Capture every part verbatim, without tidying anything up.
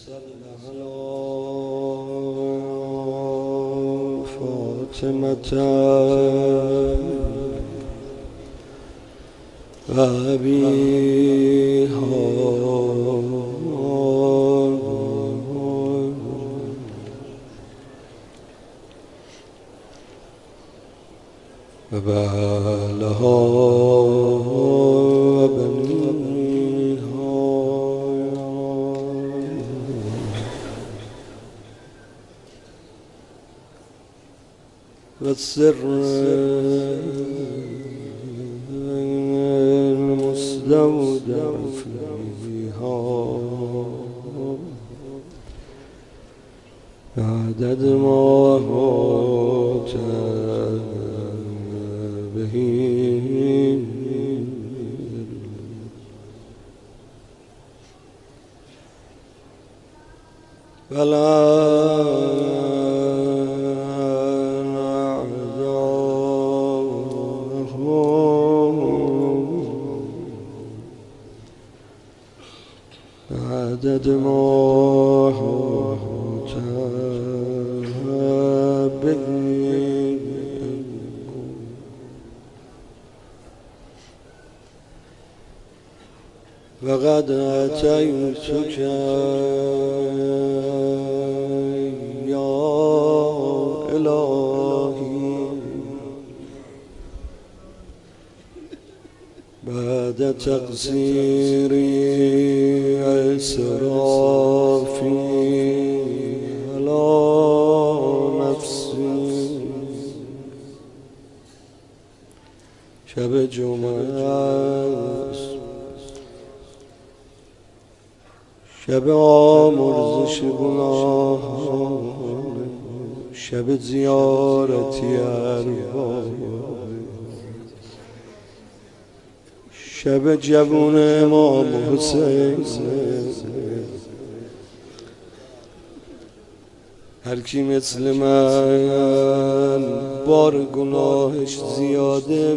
فاطمة وأبيها وبعلها وبنيها والسر المستودع فيها عدد ما موت به ولا عدد ما موت به وقد أتيتك يا إلهي بعد تقصيري إسرافي على نفسي شب جمعه شب آمرزش گناهان شب زیارتی ارباب شب جوون امام حسین هر کی مثل من بار گناهش زیاده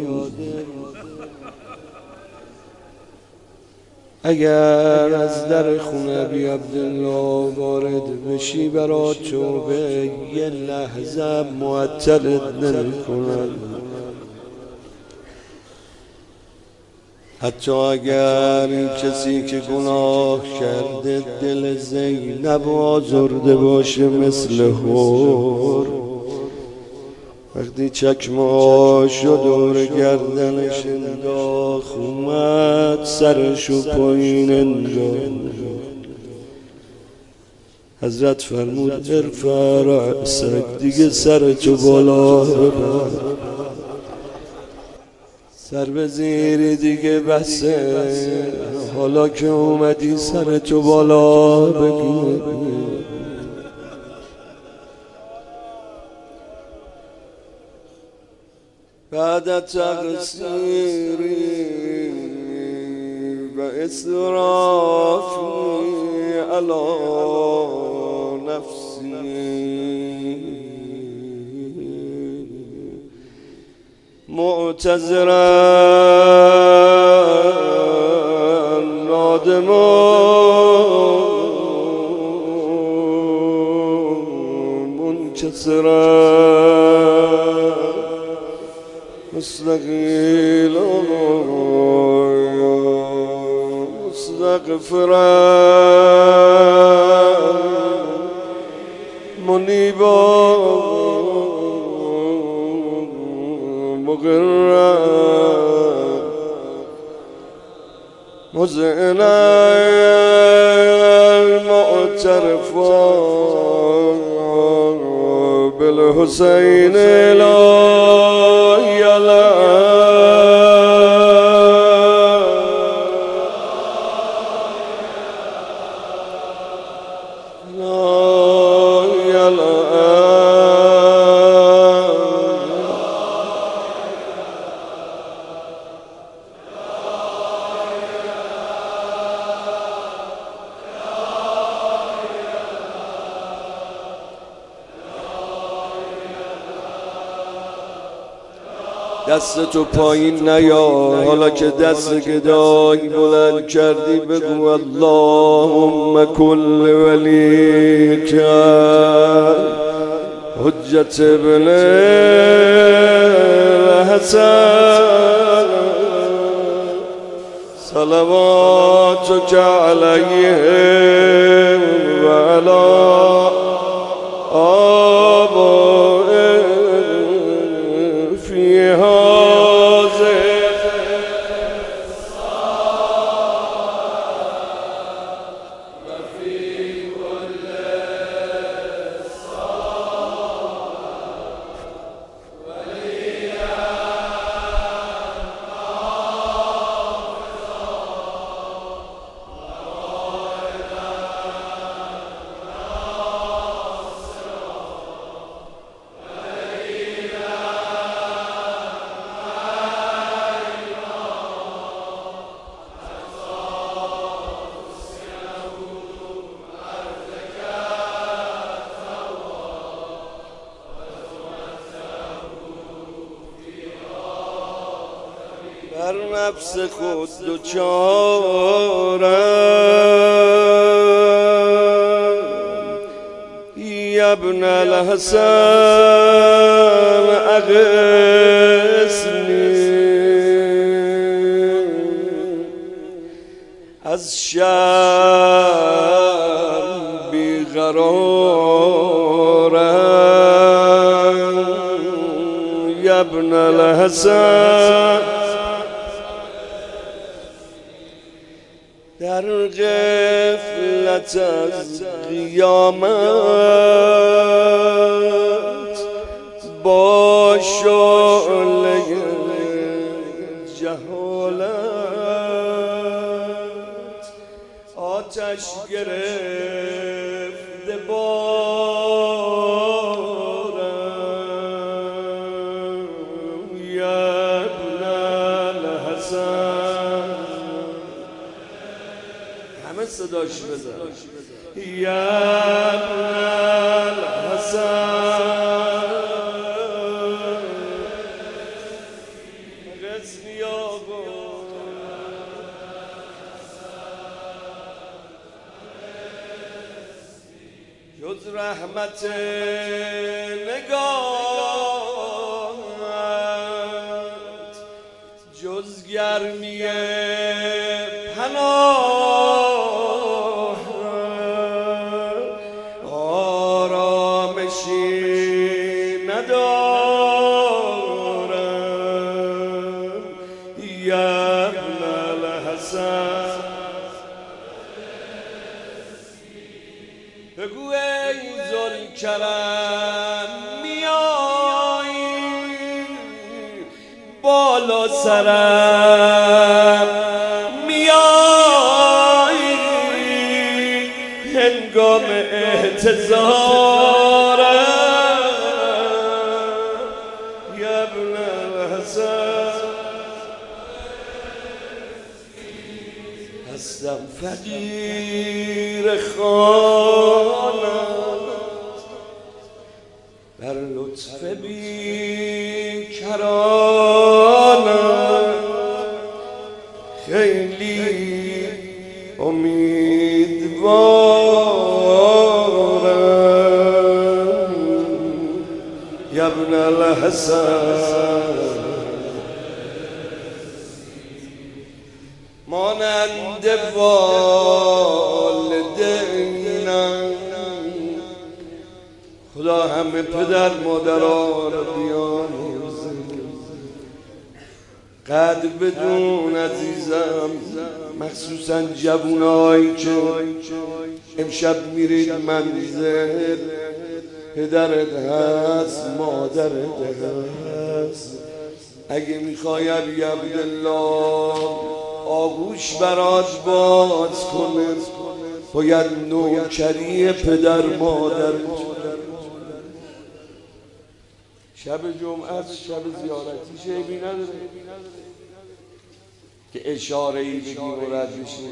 اگر از در خونه بی عبدالله وارد بشی برا توبه یه لحظه معطلت نمی‌کنن، حتی اگر این کسی که گناه کرده دل زینب آزرده باشه مثل حور، وقتی چکمه‌هاشو دور گردنش انداخت اومد سرشو پایین انداخت، حضرت فرمود ارفع رأسک، دیگه سرتو بالا ببر، سر به زیری دیگه بسه، حالا که اومدی سرتو بالا بگیر. بعد تقصیری و اسرافی علی نفسی معتذرا نادما منکسرا مستقيلا مستغفرا منيبا مغرا مذعنا معترفا بالحسين لا يلا دست تو پایین نیار، حالا که دست گدای بلند کردی بگو اللهم کل ولیک حجت ابن حسن صلواتک علیه و علی آبائه فی هذه و فی کل بر نفس خود دوچارم یا ابن الحسن اغثنی از شر بیقرارم یا ابن الحسن در غفلت از قیامت با شعله جهالت آتش گرفته بارم یا ابن الحسن همه صداش بزن یا ابن الحسن غزنی آقا جز رحمت نگاهت جز گرمی پناه آرامشی ندارم یا ابن الحسن بگو ای ذوالکرم میایی بالا سرم میایی هنگام احتضارم یا ابن الحسن هستم فقیر خانت بر لطف بی کرانت خیلی امیدوارم یا ابن الحسن مانند والدینم خدا همه پدر مادرها را بیامرزه قدر بدون عزیزم مخصوصا جوانایی که امشب میرید منزل پدرت هست مادرت هست اگه میخوای ابی عبدالله آغوش برات باز کنه باید نوکری پدر مادر شب جمعه شب زیارتی شیبی نداره که اشاره ای بگی و رد بشی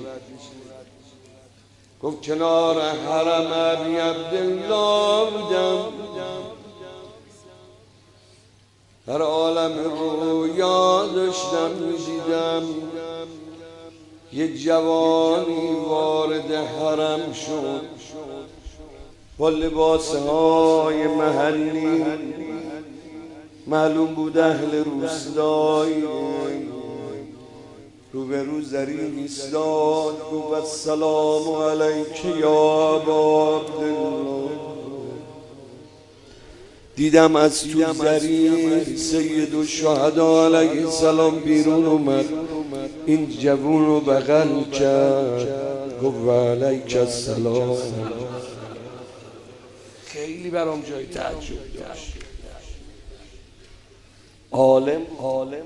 گفت کنار حرم ابی عبدالله بودم در عالم رویا داشتم میدیدم یه جوانی وارد حرم شد با لباسهای محلی، معلوم بود اهل روستایی. روبرو زرین ایستاد گفت السلام علیک یا ابا عبدالله. دیدم از تو زرین سید الشهدا علیه السلام بیرون اومد، این جوون رو بغل کرد گفت و علیک السلام. خیلی برام جای تعجب داشت. عالم عالم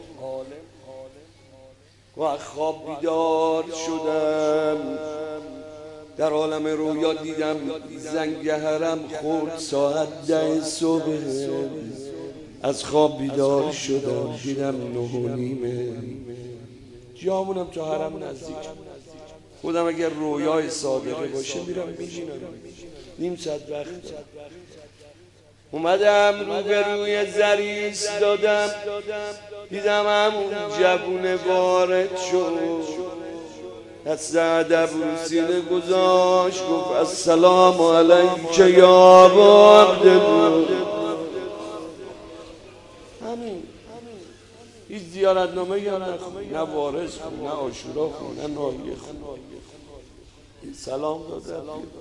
و از خواب بیدار شدم، در عالم رویا دیدم زنگ حرم خورد ساعت ده صبح. از خواب بیدار شدم دیدم نه و نیمه. جامونم تو حرم نزدیک. خودم اگر رویای صادقه باشه میرم میشینم نیم ساعت وقت اومدم روبروی زریس دادم، دیدم همون جوون وارد شد، دست ادب رو سینه گذاشت گفت السلام علیک یا ابا عبدالله. همین هیچ زیارتنامه یا نه وارث خون، نه عاشورا خون، نه ناحیه خون، سلام داده.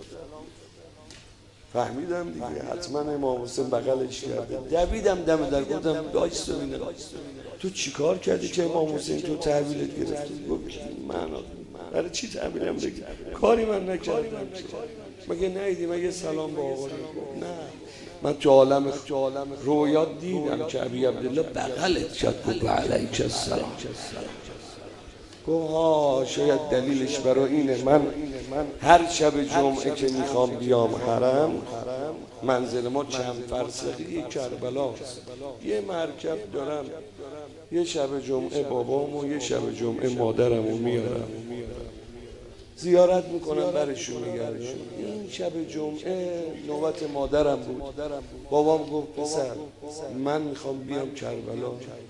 فهمیدم دیگه حتما امام حسین بغلش کرده. دویدم دم در گفتم دایست ببینم تو چیکار کردی که امام حسین تو تحویلت گرفتی؟ گفت من برای چی تحویلم بگی؟ کاری من نکردم. مگه نیدی؟ مگه سلام با آقا؟ نه من تو عالم رویا دیدم که ابی عبدالله بغلت کرد گفت علیک السلام. گفت ها شاید دلیلش برای اینه من هر شب جمعه که میخوام بیام حرم، منزل ما چند فرسخی کربلاست، یه مرکب دارم، یه شب جمعه بابام و یه شب جمعه مادرم رو میارم زیارت میکنم برشون میگردم. این شب جمعه نوبت مادرم بود. بابام گفت پسر من میخوام بیام کربلا.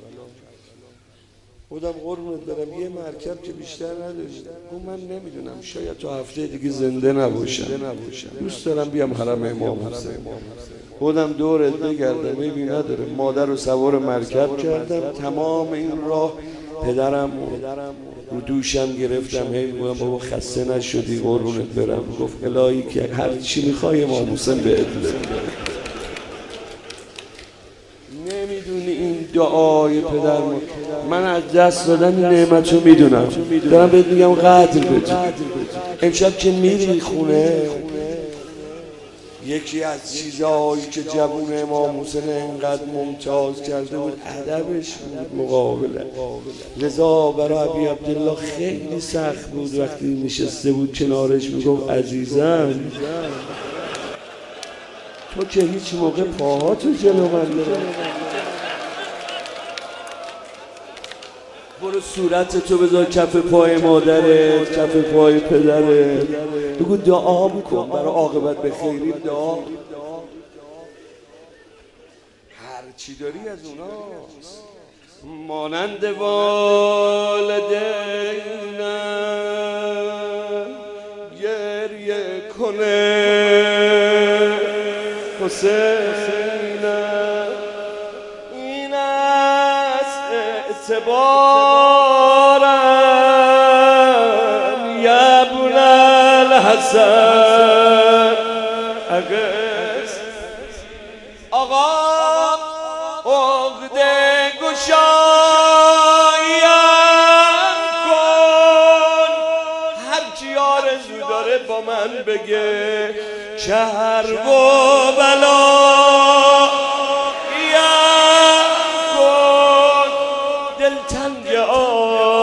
بودم قربونت برم یه مرکب که بیشتر نداشت. گفت من نمیدونم شاید تا هفته دیگه زنده نباشم، دوست دارم بیام حرم امام حسین. بودم دورت بگردم میبینی نداره. مادر رو سوار مرکب کردم، تمام این راه پدرم رو دوشم گرفتم. هی میگم بابا خسته نشدی قربونت برم. گفت الهی که هر چی میخوای امام حسین بهت بده. نمیدونی این دعای پدر ما. من از دست دادن نعمت رو میدونم، دارم بهت میگم قدر بده. امشب که میری خونه، یکی از چیزهایی که جوون امام حسین اینقدر ممتاز کرده بود ادبش بود، مقابله. لذا برای ابی عبدالله خیلی سخت بود وقتی نشسته بود کنارش میگفت عزیزم تو که هیچ موقع پاهاتو جلو من نمی‌بری، برو صورت تو بذار کف پای مادرت، کف پای پدرت، بگو دعا بکن برای عاقبت به خیری. دعا هر چی داری از اوناست. مانند والدینم گریه کنه حسینم، این است اعتبارم یا ابوالحسن. آقا عقده گشایم کن، هر کی آرزو داره با من بگه شهر و بلا یا کن. دلتنگ آ